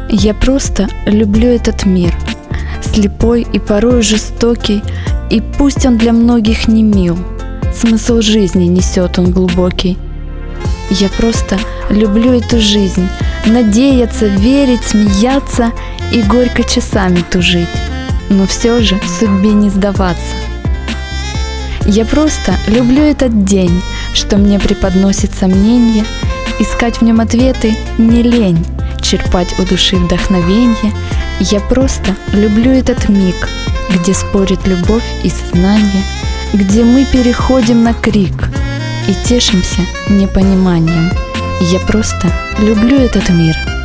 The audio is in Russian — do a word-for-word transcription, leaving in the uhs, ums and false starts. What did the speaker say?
Я просто люблю этот мир, слепой и порой жестокий, и пусть он для многих не мил, смысл жизни несет он глубокий. Я просто люблю эту жизнь, надеяться, верить, смеяться и горько часами тужить, но все же судьбе не сдаваться. Я просто люблю этот день, что мне преподносит сомнения, искать в нем ответы не лень, черпать у души вдохновенье. Я просто люблю этот миг, где спорит любовь и сознание, где мы переходим на крик и тешимся непониманием. Я просто люблю этот мир.